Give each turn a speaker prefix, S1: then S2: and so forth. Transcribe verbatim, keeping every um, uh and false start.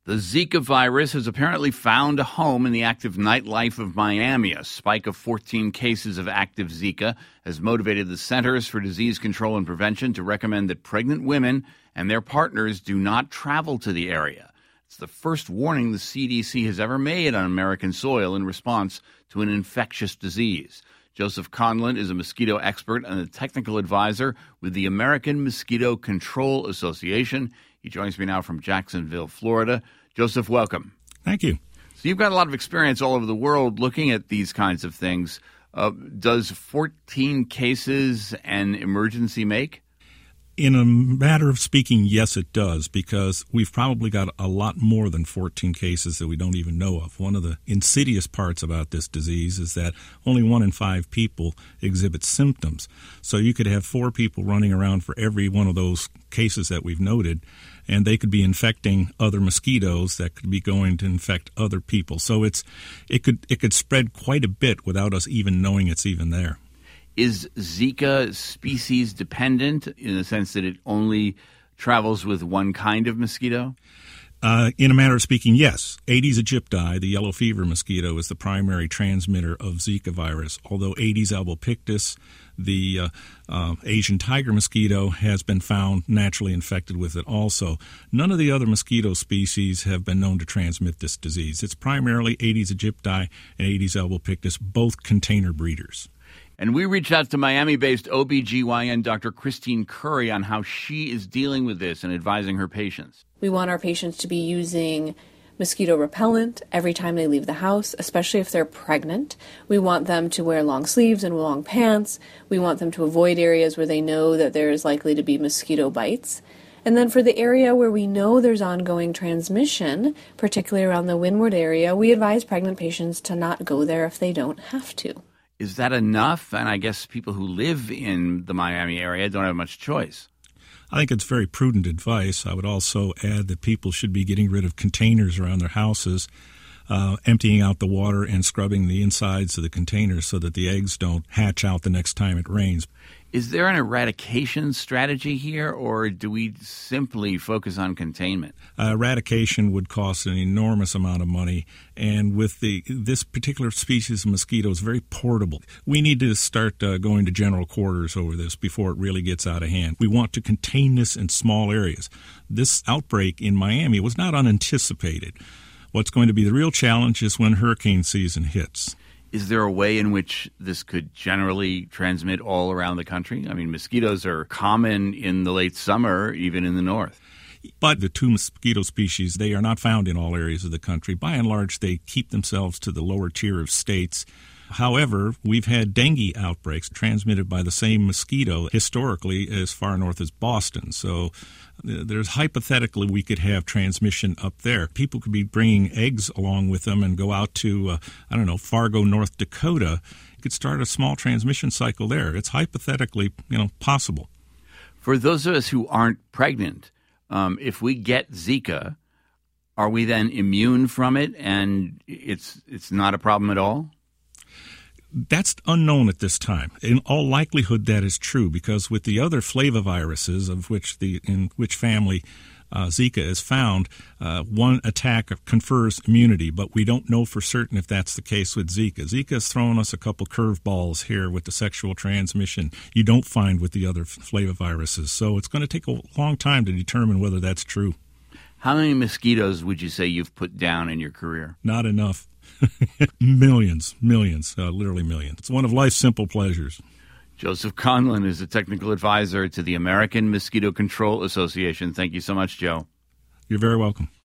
S1: The Zika virus has apparently found a home in the active nightlife of Miami. A spike of fourteen cases of active Zika has motivated the Centers for Disease Control and Prevention to recommend that pregnant women and their partners do not travel to the area. It's the first warning the C D C has ever made on American soil in response to an infectious disease. Joseph Conlon is a mosquito expert and a technical advisor with the American Mosquito Control Association. He joins me now from Jacksonville, Florida. Joseph, welcome.
S2: Thank you.
S1: So you've got a lot of experience all over the world looking at these kinds of things. Uh, does fourteen cases an emergency make?
S2: In a matter of speaking, yes, it does, because we've probably got a lot more than fourteen cases that we don't even know of. One of the insidious parts about this disease is that only one in five people exhibit symptoms. So you could have four people running around for every one of those cases that we've noted, and they could be infecting other mosquitoes that could be going to infect other people. So it's it could it could spread quite a bit without us even knowing it's even there.
S1: Is Zika species dependent in the sense that it only travels with one kind of mosquito?
S2: Uh, in a matter of speaking, yes. Aedes aegypti, the yellow fever mosquito, is the primary transmitter of Zika virus, although Aedes albopictus, the uh, uh, Asian tiger mosquito, has been found naturally infected with it also. None of the other mosquito species have been known to transmit this disease. It's primarily Aedes aegypti and Aedes albopictus, both container breeders.
S1: And we reached out to Miami-based O B G Y N Doctor Christine Curry on how she is dealing with this and advising her patients.
S3: We want our patients to be using mosquito repellent every time they leave the house, especially if they're pregnant. We want them to wear long sleeves and long pants. We want them to avoid areas where they know that there is likely to be mosquito bites. And then for the area where we know there's ongoing transmission, particularly around the windward area, we advise pregnant patients to not go there if they don't have to.
S1: Is that enough? And I guess people who live in the Miami area don't have much choice.
S2: I think it's very prudent advice. I would also add that people should be getting rid of containers around their houses, uh, emptying out the water and scrubbing the insides of the containers so that the eggs don't hatch out the next time it rains.
S1: Is there an eradication strategy here, or do we simply focus on containment?
S2: Uh, eradication would cost an enormous amount of money, and with the this particular species of mosquito is very portable. We need to start uh, going to general quarters over this before it really gets out of hand. We want to contain this in small areas. This outbreak in Miami was not unanticipated. What's going to be the real challenge is when hurricane season hits.
S1: Is there a way in which this could generally transmit all around the country? I mean, mosquitoes are common in the late summer, even in the north.
S2: But the two mosquito species, they are not found in all areas of the country. By and large, they keep themselves to the lower tier of states. However, we've had dengue outbreaks transmitted by the same mosquito historically as far north as Boston. So there's hypothetically we could have transmission up there. People could be bringing eggs along with them and go out to, uh, I don't know, Fargo, North Dakota. You could start a small transmission cycle there. It's hypothetically, you know, possible.
S1: For those of us who aren't pregnant, um, if we get Zika, are we then immune from it and it's it's not a problem at all?
S2: That's unknown at this time. In all likelihood, that is true, because with the other flaviviruses, of which the in which family uh, Zika is found, uh, one attack confers immunity, but we don't know for certain if that's the case with Zika. Zika has thrown us a couple curveballs here with the sexual transmission you don't find with the other flaviviruses. So it's going to take a long time to determine whether that's true.
S1: How many mosquitoes would you say you've put down in your career?
S2: Not enough. millions, millions, uh, literally millions. It's one of life's simple pleasures.
S1: Joseph Conlon is a technical advisor to the American Mosquito Control Association. Thank you so much, Joe.
S2: You're very welcome.